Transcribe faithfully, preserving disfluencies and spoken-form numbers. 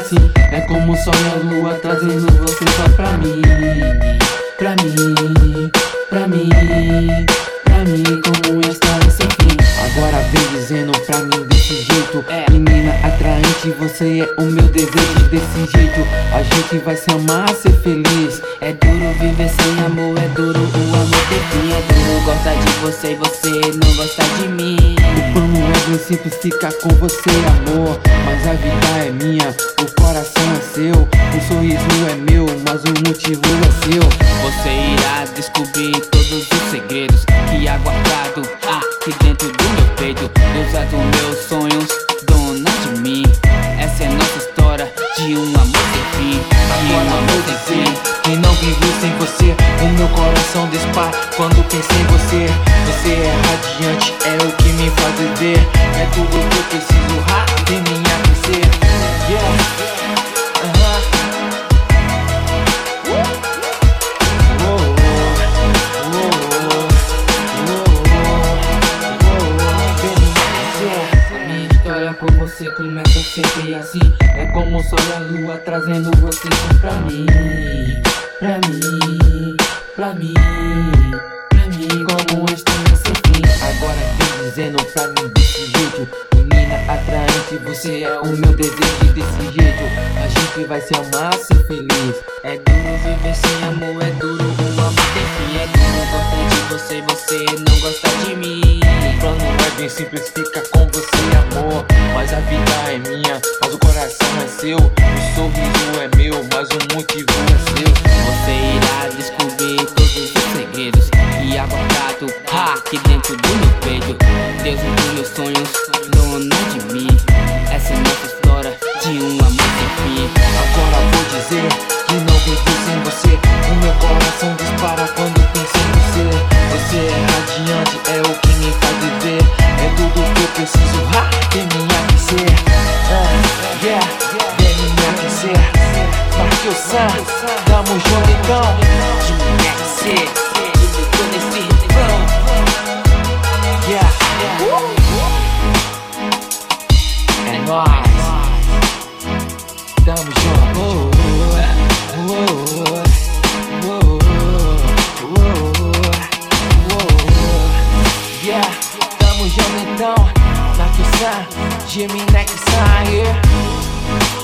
assim. É como o sol e a lua trazendo você só pra mim. Pra mim, pra mim, pra mim, como está esse fim. Agora vem dizendo pra mim desse jeito: menina atraente, você é o meu desejo. Desse jeito a gente vai se amar, ser feliz. É duro viver sem amor, é duro o amor ter fim. É duro gostar de você e você não gostar de mim. O plano é bem simples, ficar com você, amor. Mas a vida é minha, o coração é seu. O sorriso é meu, mas o motivo é seu. Você irá descobrir todos os segredos que há guardado aqui dentro do meu peito. Deusa dos meus sonhos, dona de mim. Essa é nossa história de um amor sem fim. Agora vou dizer que não vivo sem você. O meu coração dispara quando penso em você. Você é radiante, é o que me faz viver. É tudo que eu preciso, ha, de mim aquecer. Yeah. Com você começa sempre assim. É como o sol e a lua trazendo você só pra mim. Pra mim, pra mim, pra mim, como está esse fim. Agora vem dizendo pra mim desse jeito: menina atraente, você é o meu desejo. Desse jeito a gente vai se amar, ser feliz. É duro viver sem amor, é duro o amor ter fim. É duro gostar de você e você não gostar de mim. O plano é bem simples, fica com você, amor. Mas a vida é minha, mas o coração é seu. O sorriso é meu, mas o motivo é seu. Você irá descobrir todos os segredos que há guardado aqui dentro do meu peito. Deus dos meus sonhos, dona de mim. Essa é nossa história de um amor sem fim. Agora vou dizer que não vivo sem você. O meu coração dispara quando penso em você. Você é radiante, é o que me faz viver. É tudo que eu preciso, ha, de me aquecer. uh, Yeah, de me aquecer. Marqueu Sam, tamo junto então. De me aquecer, tudo tô nesse refrão. Yeah, é nóis. Tamo junto. Oh, oh, oh, oh, oh, oh. Yeah, tamo junto então. Marqueu Sam, Jimmy Next Sam, yeah.